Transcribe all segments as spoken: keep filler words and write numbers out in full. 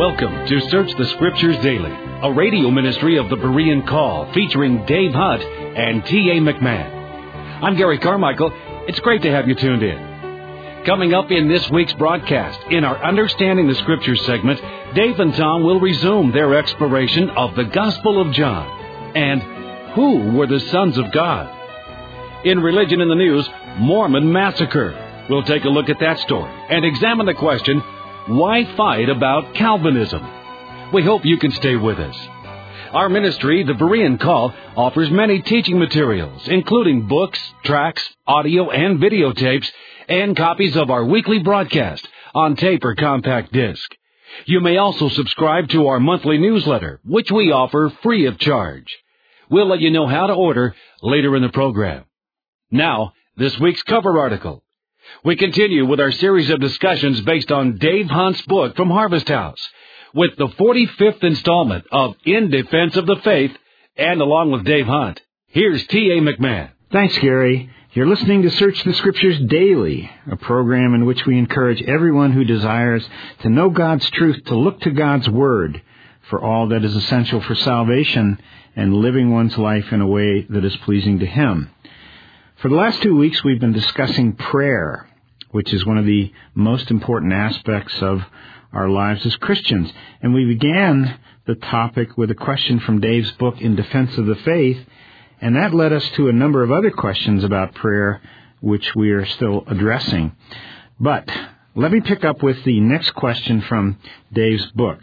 Welcome to Search the Scriptures Daily, a radio ministry of the Berean Call featuring Dave Hunt and T A McMahon. I'm Gary Carmichael. It's great to have you tuned in. Coming up in this week's broadcast, in our Understanding the Scriptures segment, Dave and Tom will resume their exploration of the Gospel of John and who were the sons of God. In Religion in the News, Mormon Massacre. We'll take a look at that story and examine the question, why fight about Calvinism? We hope you can stay with us. Our ministry, the Berean Call, offers many teaching materials, including books, tracts, audio and videotapes, and copies of our weekly broadcast on tape or compact disc. You may also subscribe to our monthly newsletter, which we offer free of charge. We'll let you know how to order later in the program. Now, this week's cover article. We continue with our series of discussions based on Dave Hunt's book from Harvest House, with the forty-fifth installment of In Defense of the Faith, and along with Dave Hunt, here's T A McMahon. Thanks, Gary. You're listening to Search the Scriptures Daily, a program in which we encourage everyone who desires to know God's truth to look to God's Word for all that is essential for salvation and living one's life in a way that is pleasing to Him. For the last two weeks, we've been discussing prayer, which is one of the most important aspects of our lives as Christians. And we began the topic with a question from Dave's book, In Defense of the Faith, and that led us to a number of other questions about prayer, which we are still addressing. But let me pick up with the next question from Dave's book.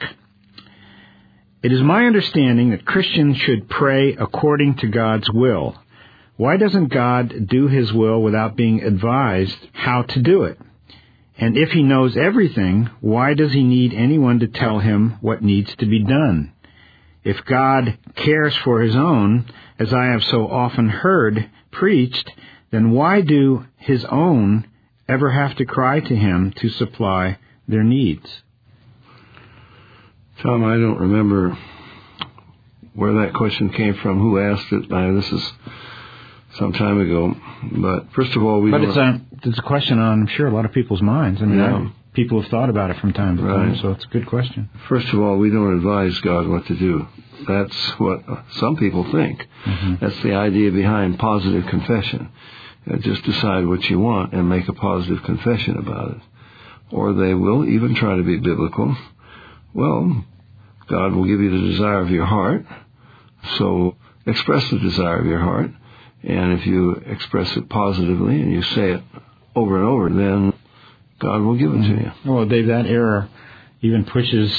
It is my understanding that Christians should pray according to God's will. Why doesn't God do His will without being advised how to do it? And if He knows everything, why does He need anyone to tell Him what needs to be done? If God cares for His own, as I have so often heard preached, then why do His own ever have to cry to Him to supply their needs? Tom, I don't remember where that question came from, who asked it. Uh, this is some time ago. But first of all, we But don't... it's a, it's a question on, I'm sure, a lot of people's minds. I mean, Yeah. I, people have thought about it from time to Right. time, so it's a good question. First of all, we don't advise God what to do. That's what some people think. Mm-hmm. That's the idea behind positive confession. Uh, just decide what you want and make a positive confession about it. Or they will even try to be biblical. Well, God will give you the desire of your heart, so express the desire of your heart. And if you express it positively and you say it over and over, then God will give it Mm-hmm. to you. Well, Dave, that error even pushes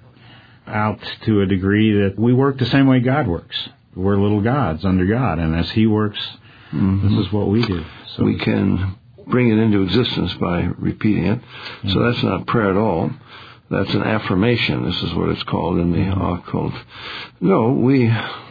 out to a degree that we work the same way God works. We're little gods under God, and as He works, mm-hmm. this is what we do. So we can bring it into existence by repeating it. Mm-hmm. So that's not prayer at all. That's an affirmation. This is what it's called in the mm-hmm. occult. No, we...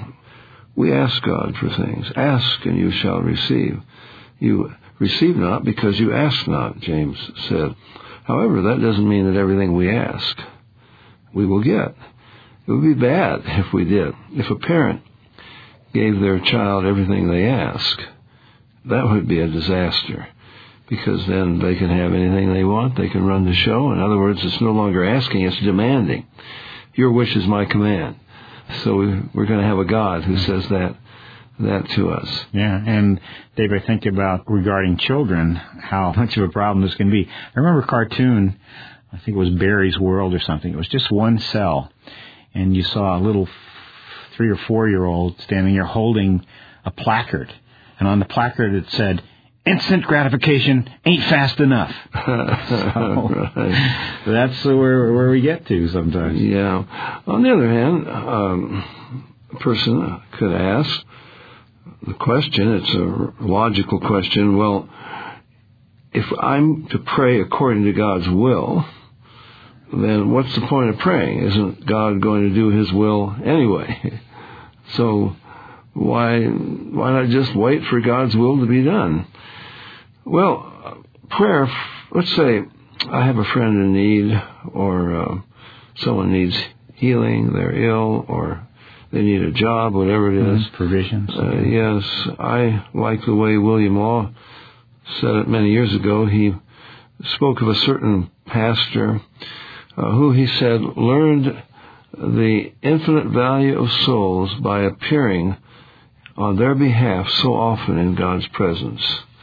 We ask God for things. Ask and you shall receive. You receive not because you ask not, James said. However, that doesn't mean that everything we ask we will get. It would be bad if we did. If a parent gave their child everything they ask, that would be a disaster, because then they can have anything they want. They can run the show. In other words, it's no longer asking, it's demanding. Your wish is my command. So we're going to have a God who says that that to us. Yeah, and Dave, I think about regarding children, how much of a problem this can be. I remember a cartoon, I think it was Barry's World or something. It was just one cell, and you saw a little three or four-year-old standing there holding a placard. And on the placard it said, instant gratification ain't fast enough. So, right. That's where where we get to sometimes. Yeah. On the other hand, um, a person could ask the question, it's a logical question, well, if I'm to pray according to God's will, then what's the point of praying? Isn't God going to do His will anyway? So why why not just wait for God's will to be done? Well, prayer, let's say I have a friend in need, or uh, someone needs healing, they're ill, or they need a job, whatever it is. Mm-hmm. Provisions. Uh, yes, I like the way William Law said it many years ago. He spoke of a certain pastor uh, who, he said, learned the infinite value of souls by appearing on their behalf so often in God's presence.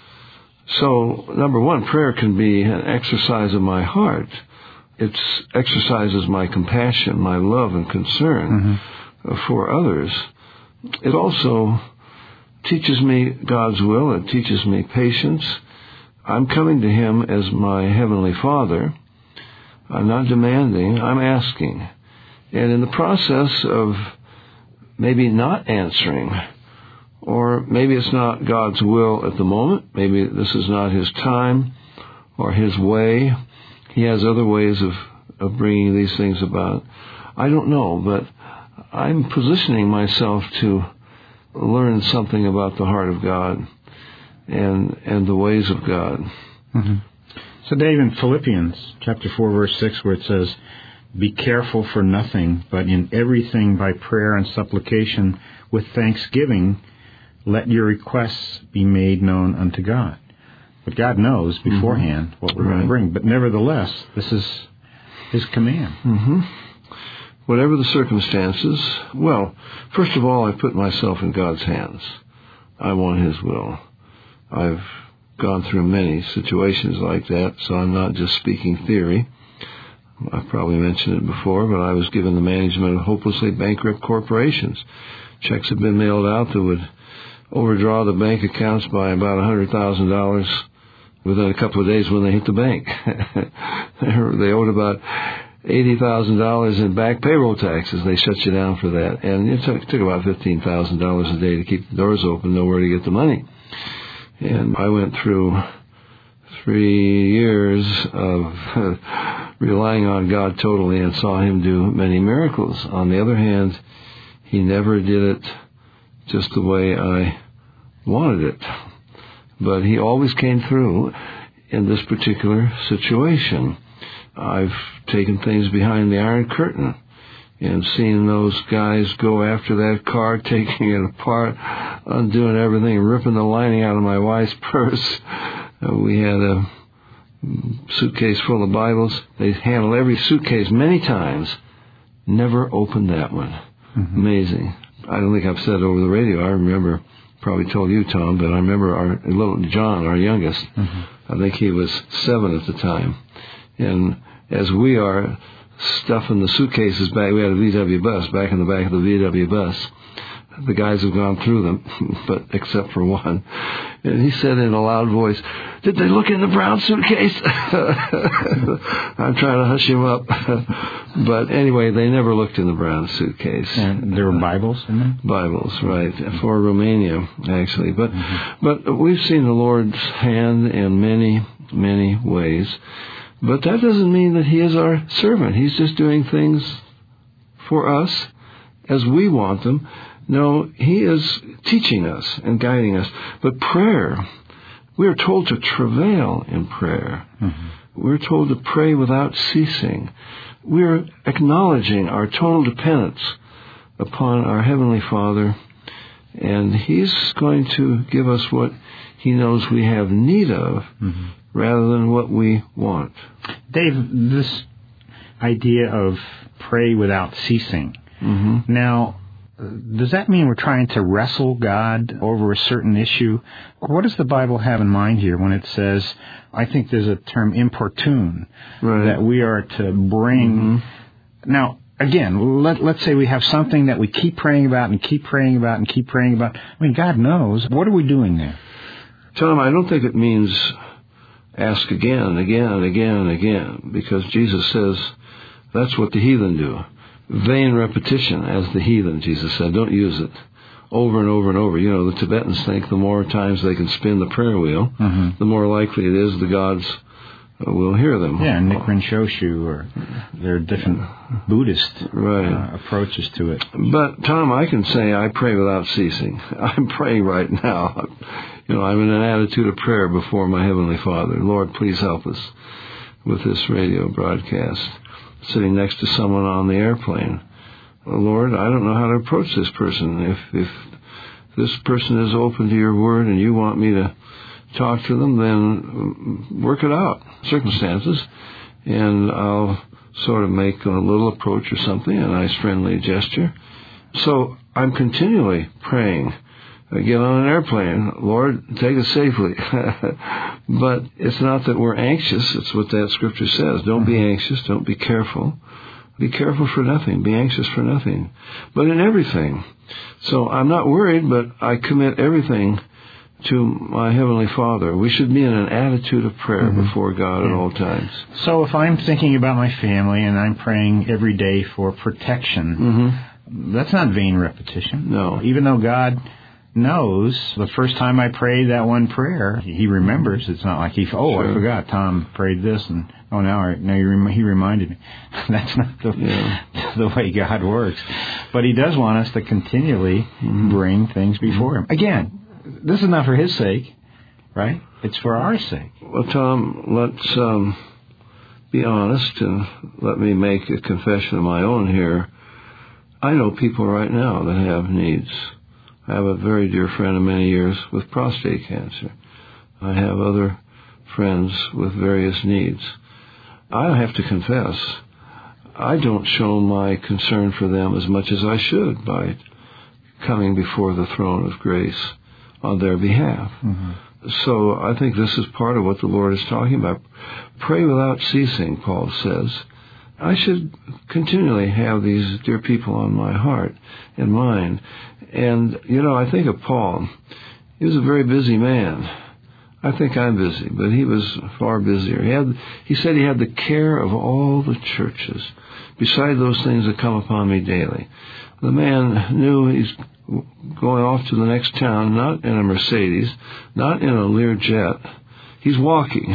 So, number one, prayer can be an exercise of my heart. It exercises my compassion, my love and concern mm-hmm. for others. It also teaches me God's will. It teaches me patience. I'm coming to Him as my Heavenly Father. I'm not demanding, I'm asking. And in the process of maybe not answering, or maybe it's not God's will at the moment, maybe this is not His time or His way, He has other ways of, of bringing these things about. I don't know, but I'm positioning myself to learn something about the heart of God and and the ways of God. Mm-hmm. So, Dave, in Philippians chapter four, verse six, where it says, "Be careful for nothing, but in everything by prayer and supplication with thanksgiving, let your requests be made known unto God." But God knows beforehand mm-hmm. what we're right. going to bring. But nevertheless, this is His command. Mm-hmm. Whatever the circumstances, well, first of all, I put myself in God's hands. I want His will. I've gone through many situations like that, so I'm not just speaking theory. I've probably mentioned it before, but I was given the management of hopelessly bankrupt corporations. Checks had been mailed out that would overdraw the bank accounts by about one hundred thousand dollars within a couple of days when they hit the bank. They owed about eighty thousand dollars in back payroll taxes. They shut you down for that. And it took, it took about fifteen thousand dollars a day to keep the doors open, know where to get the money. And I went through three years of relying on God totally and saw Him do many miracles. On the other hand, He never did it just the way I wanted it. But He always came through in this particular situation. I've taken things behind the Iron Curtain and seen those guys go after that car, taking it apart, undoing everything, ripping the lining out of my wife's purse. Uh, we had a suitcase full of Bibles. They handled every suitcase many times, never opened that one. Mm-hmm. Amazing. I don't think I've said it over the radio. I remember, probably told you, Tom, but I remember our little John, our youngest. Mm-hmm. I think he was seven at the time. And as we are stuffing the suitcases back, we had a V W bus, back in the back of the V W bus. The guys have gone through them, but except for one. And he said in a loud voice, "Did they look in the brown suitcase?" I'm trying to hush him up. But anyway, they never looked in the brown suitcase. And there were Bibles in there? Bibles, right, for Romania, actually. But, mm-hmm. but we've seen the Lord's hand in many, many ways. But that doesn't mean that He is our servant. He's just doing things for us as we want them. No, He is teaching us and guiding us. But prayer, we are told to travail in prayer. Mm-hmm. We're told to pray without ceasing. We're acknowledging our total dependence upon our Heavenly Father, and He's going to give us what He knows we have need of, mm-hmm. rather than what we want. Dave, this idea of pray without ceasing. Mm-hmm. Now, does that mean we're trying to wrestle God over a certain issue? What does the Bible have in mind here when it says, I think there's a term importune, right, that we are to bring... Mm-hmm. Now, again, let, let's say we have something that we keep praying about and keep praying about and keep praying about. I mean, God knows. What are we doing there? Tom, I don't think it means ask again and again and again and again, because Jesus says that's what the heathen do. Vain repetition, as the heathen, Jesus said. Don't use it over and over and over. You know, the Tibetans think the more times they can spin the prayer wheel, mm-hmm. the more likely it is the gods uh, will hear them. Yeah, Nichiren Shoshu, or there are different Buddhist right. uh, approaches to it. But, Tom, I can say I pray without ceasing. I'm praying right now. You know, I'm in an attitude of prayer before my Heavenly Father. Lord, please help us with this radio broadcast. Sitting next to someone on the airplane. Lord, I don't know how to approach this person. If if this person is open to your word and you want me to talk to them, then work it out, circumstances, and I'll sort of make a little approach or something, a nice friendly gesture. So I'm continually praying. I get on an airplane, Lord, take us safely. But it's not that we're anxious. It's what that scripture says. Don't be anxious. Don't be careful. Be careful for nothing. Be anxious for nothing. But in everything. So I'm not worried, but I commit everything to my Heavenly Father. We should be in an attitude of prayer mm-hmm. before God yeah. at all times. So if I'm thinking about my family and I'm praying every day for protection, mm-hmm. that's not vain repetition. No. Even though God knows the first time I prayed that one prayer, He remembers. It's not like He, oh, sure. I forgot Tom prayed this, and oh, now, I, now He reminded me. That's not the, yeah. the way God works. But He does want us to continually mm-hmm. bring things before Him. Again, this is not for His sake, right? It's for our sake. Well, Tom, let's um, be honest and let me make a confession of my own here. I know people right now that have needs. I have a very dear friend of many years with prostate cancer. I have other friends with various needs. I have to confess, I don't show my concern for them as much as I should by coming before the throne of grace on their behalf. Mm-hmm. So I think this is part of what the Lord is talking about. Pray without ceasing, Paul says. I should continually have these dear people on my heart and mind. And, you know, I think of Paul. He was a very busy man. I think I'm busy, but he was far busier. He had, he said he had the care of all the churches, beside those things that come upon me daily. The man knew he's going off to the next town, not in a Mercedes, not in a Learjet. He's walking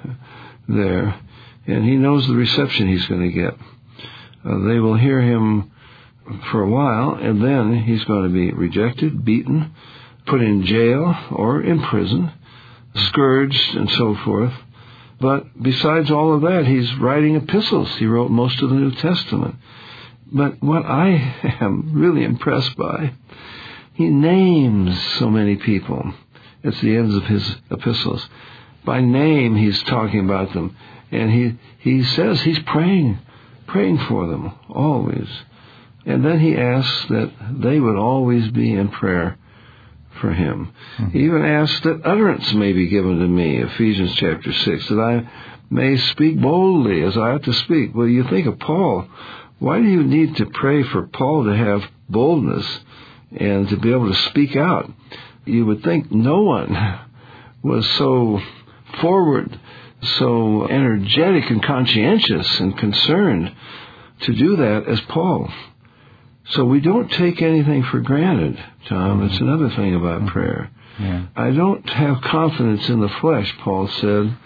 there, and he knows the reception he's going to get. Uh, they will hear him for a while, and then he's going to be rejected, beaten, put in jail or in prison, scourged, and so forth. But besides all of that, he's writing epistles. He wrote most of the New Testament. But what I am really impressed by, he names so many people. It's the ends of his epistles. By name, he's talking about them. And he, he says he's praying, praying for them, always. And then he asks that they would always be in prayer for him. Mm-hmm. He even asks that utterance may be given to me, Ephesians chapter six, that I may speak boldly as I ought to speak. Well, you think of Paul. Why do you need to pray for Paul to have boldness and to be able to speak out? You would think no one was so forward, so energetic and conscientious and concerned to do that as Paul. So we don't take anything for granted, Tom. It's another thing about prayer. Yeah. I don't have confidence in the flesh, Paul said.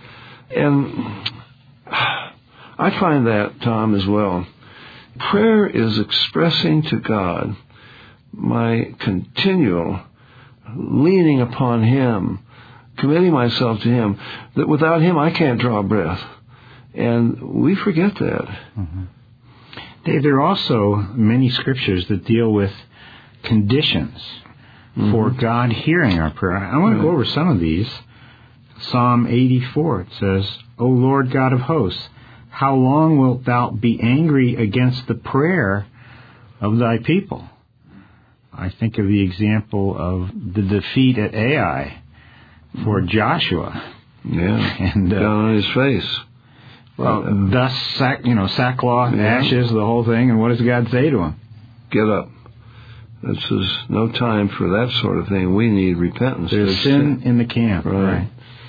And I find that, Tom, as well. Prayer is expressing to God my continual leaning upon Him, committing myself to Him, that without Him I can't draw breath. And we forget that. Mm-hmm. Dave, there are also many scriptures that deal with conditions mm-hmm. for God hearing our prayer. I want to right. go over some of these. Psalm eighty-four, it says, O Lord God of hosts, how long wilt thou be angry against the prayer of thy people? I think of the example of the defeat at Ai for Joshua. Yeah, and, uh, down on his face. Well, uh, thus, sack, you know, sackcloth, yeah. ashes, the whole thing, and what does God say to him? Get up. This is no time for that sort of thing. We need repentance. There's sin in the camp. Right. right.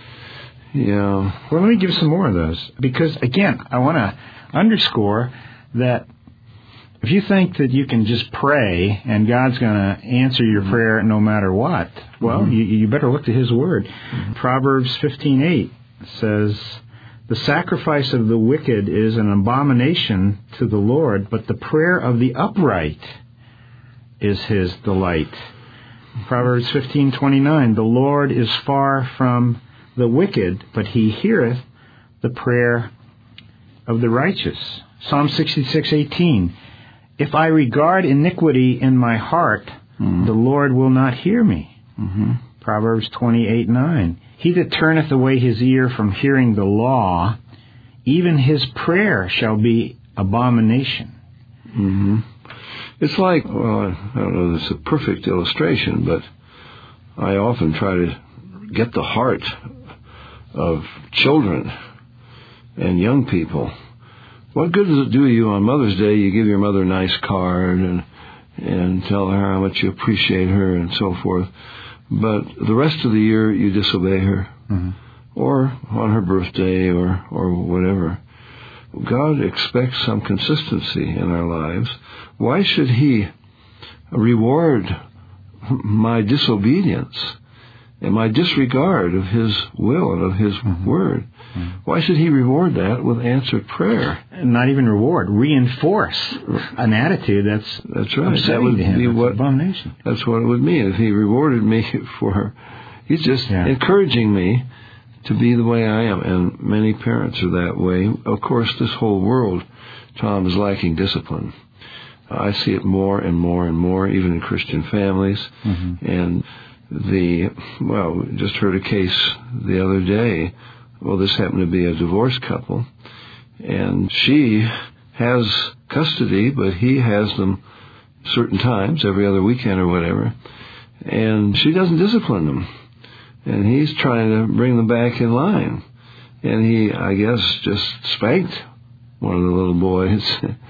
Yeah. Well, let me give some more of those. Because, again, I want to underscore that if you think that you can just pray and God's going to answer your mm-hmm. prayer no matter what, well, mm-hmm. you, you better look to His Word. Mm-hmm. Proverbs fifteen eight says, the sacrifice of the wicked is an abomination to the Lord, but the prayer of the upright is His delight. Proverbs fifteen twenty-nine, the Lord is far from the wicked, but He heareth the prayer of the righteous. Psalm sixty-six eighteen, if I regard iniquity in my heart, mm-hmm. the Lord will not hear me. Mm-hmm. Proverbs twenty-eight nine, he that turneth away his ear from hearing the law, even his prayer shall be abomination. Mm-hmm. It's like, well, I don't know if it's a perfect illustration, but I often try to get the heart of children and young people. What good does it do you on Mother's Day? You give your mother a nice card and and tell her how much you appreciate her and so forth. But the rest of the year you disobey her, mm-hmm. or on her birthday or, or whatever. God expects some consistency in our lives. Why should He reward my disobedience and my disregard of His will and of His mm-hmm. word? Mm-hmm. Why should He reward that with answered prayer? Not even reward, reinforce an attitude that's that's right. upsetting that would to Him. Be that's what, abomination. That's what it would mean if He rewarded me for. He's just yeah. encouraging me to be the way I am, and many parents are that way. Of course, this whole world, Tom, is lacking discipline. I see it more and more and more, even in Christian families. Mm-hmm. And the, well, we just heard a case the other day. Well, this happened to be a divorced couple, and she has custody, but he has them certain times, every other weekend or whatever, and she doesn't discipline them. And he's trying to bring them back in line. And he, I guess, just spanked one of the little boys.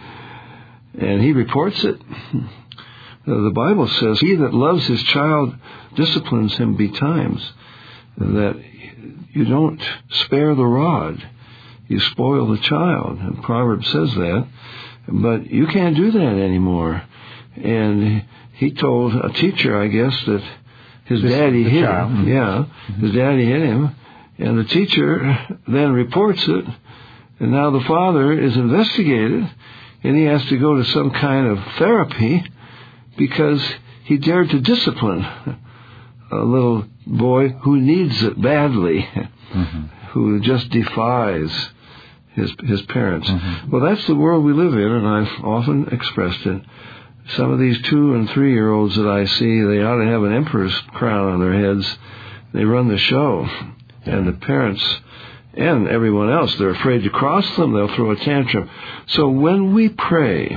And he reports it. The Bible says, he that loves his child disciplines him betimes. That you don't spare the rod. You spoil the child. And Proverbs says that. But you can't do that anymore. And he told a teacher, I guess, that his this daddy hit child. him. Yeah, mm-hmm. his daddy hit him. And the teacher then reports it. And now the father is investigated. And he has to go to some kind of therapy because he dared to discipline a little boy who needs it badly, mm-hmm. who just defies his his parents. Mm-hmm. Well, that's the world we live in, and I've often expressed it. Some of these two- and three-year-olds that I see, they ought to have an emperor's crown on their heads. They run the show. And the parents and everyone else, they're afraid to cross them. They'll throw a tantrum. So when we pray,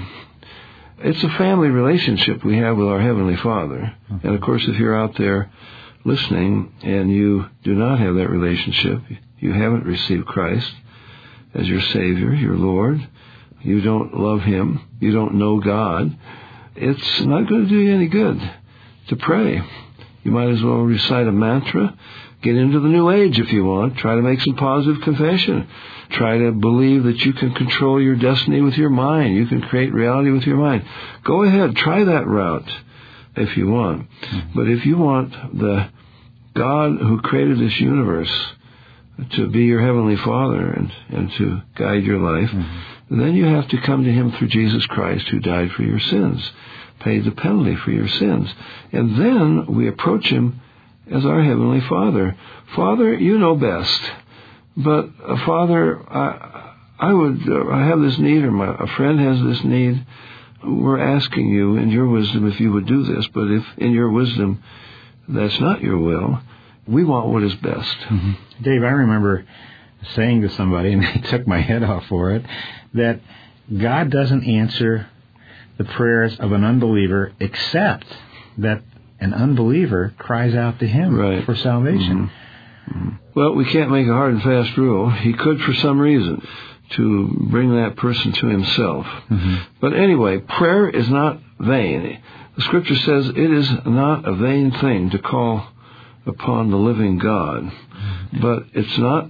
it's a family relationship we have with our Heavenly Father. Mm-hmm. And, of course, if you're out there listening and you do not have that relationship, you haven't received Christ as your Savior, your Lord, you don't love Him, you don't know God, it's not going to do you any good to pray. You might as well recite a mantra, get into the New Age if you want, try to make some positive confession, try to believe that you can control your destiny with your mind, you can create reality with your mind. Go ahead, try that route if you want. Mm-hmm. But if you want the God who created this universe to be your Heavenly Father and, and to guide your life, mm-hmm. then you have to come to Him through Jesus Christ, who died for your sins, paid the penalty for your sins. And then we approach Him as our Heavenly Father. Father, you know best. But, uh, Father, I, I would, uh, I have this need, or my, a friend has this need. We're asking you in your wisdom if you would do this, but if in your wisdom that's not your will, we want what is best. Mm-hmm. Dave, I remember saying to somebody, and they took my head off for it, that God doesn't answer the prayers of an unbeliever except that an unbeliever cries out to Him right. for salvation. Mm-hmm. Mm-hmm. Well, we can't make a hard and fast rule. He could for some reason to bring that person to Himself. Mm-hmm. But anyway, prayer is not vain. The Scripture says it is not a vain thing to call upon the living God. Mm-hmm. But it's not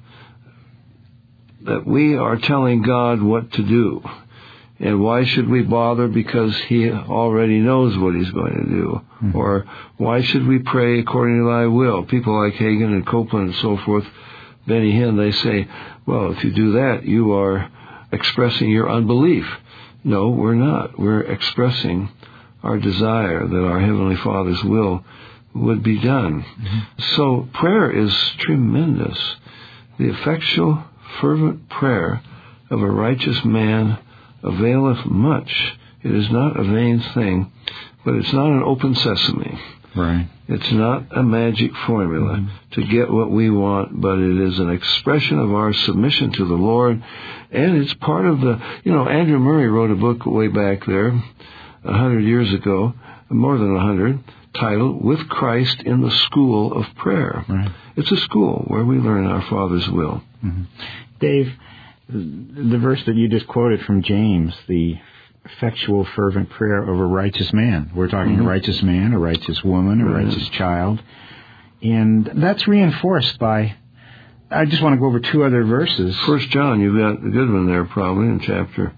that we are telling God what to do. And why should we bother? Because He already knows what He's going to do. Mm-hmm. Or why should we pray according to Thy will? People like Hagen and Copeland and so forth, Benny Hinn, they say, well, if you do that, you are expressing your unbelief. No, we're not. We're expressing our desire that our Heavenly Father's will would be done. Mm-hmm. So prayer is tremendous. The effectual, fervent prayer of a righteous man availeth much. It is not a vain thing, but it's not an open sesame. Right. It's not a magic formula mm-hmm. to get what we want, but it is an expression of our submission to the Lord, and it's part of the, you know, Andrew Murray wrote a book way back there, a hundred years ago, more than a hundred, titled With Christ in the School of Prayer. Right. It's a school where we learn our Father's will. Mm-hmm. Dave, the verse that you just quoted from James, the effectual, fervent prayer of a righteous man. We're talking mm-hmm. a righteous man, a righteous woman, a right. righteous child. And that's reinforced by, I just want to go over two other verses. First John, you've got a good one there probably in chapter.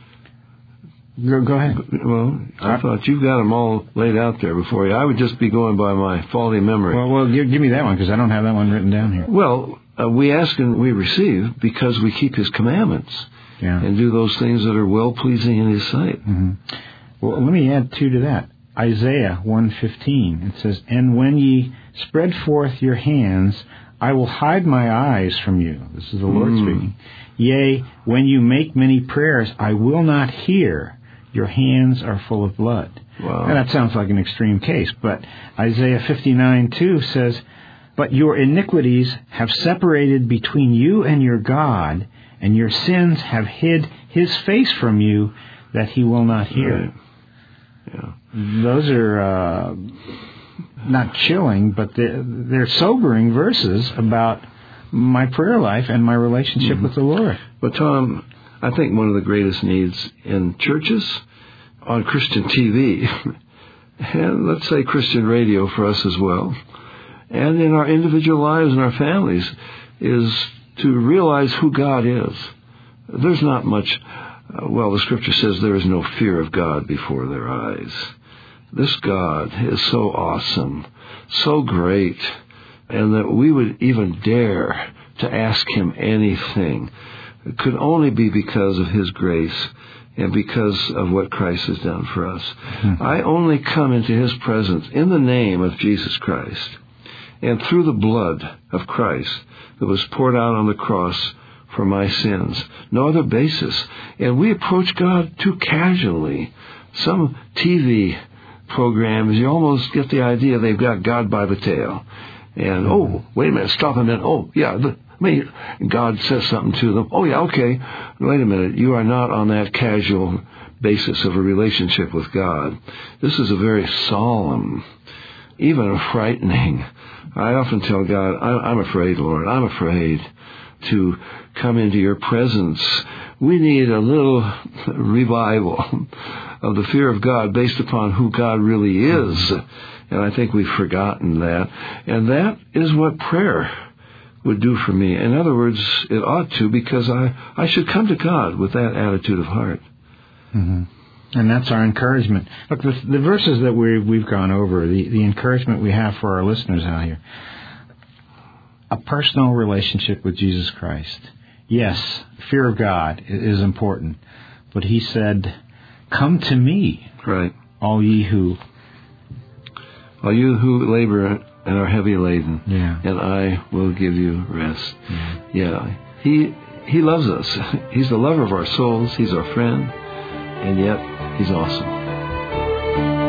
Go, go ahead. Well, I thought you've got them all laid out there before you. I would just be going by my faulty memory. Well, well give, give me that one, because I don't have that one written down here. Well, uh, we ask and we receive because we keep His commandments. Yeah. And do those things that are well-pleasing in His sight. Mm-hmm. Well, let me add two to that. Isaiah one fifteen, it says, "And when ye spread forth your hands, I will hide my eyes from you." This is the Lord mm. speaking. "Yea, when you make many prayers, I will not hear. Your hands are full of blood." Wow. Now, that sounds like an extreme case, but Isaiah fifty-nine two says, "But your iniquities have separated between you and your God, and your sins have hid His face from you, that He will not hear." Right. Yeah. Those are uh, not chilling, but they're, they're sobering verses about my prayer life and my relationship mm-hmm. with the Lord. But Tom, I think one of the greatest needs in churches, on Christian T V, and let's say Christian radio for us as well, and in our individual lives and our families, is to realize who God is. There's not much, uh, well, the Scripture says there is no fear of God before their eyes. This God is so awesome, so great, and that we would even dare to ask Him anything. It could only be because of His grace and because of what Christ has done for us. Mm-hmm. I only come into His presence in the name of Jesus Christ and through the blood of Christ that was poured out on the cross for my sins. No other basis. And we approach God too casually. Some T V programs, you almost get the idea they've got God by the tail. And, oh, wait a minute, stop a minute. Oh, yeah, the, I mean, God says something to them. Oh, yeah, okay. Wait a minute. You are not on that casual basis of a relationship with God. This is a very solemn, even a frightening. I often tell God, I'm afraid, Lord, I'm afraid to come into your presence. We need a little revival of the fear of God based upon who God really is. And I think we've forgotten that. And that is what prayer would do for me. In other words, it ought to, because I, I should come to God with that attitude of heart. Mm-hmm. And that's our encouragement. Look, the, the verses that we, we've gone over, the, the encouragement we have for our listeners out here, a personal relationship with Jesus Christ. Yes, fear of God is important, but He said, "Come to me, right, all ye who... all you who labor and are heavy laden, yeah. and I will give you rest." Yeah. yeah. He He loves us. He's the lover of our souls. He's our friend. And yet, He's awesome.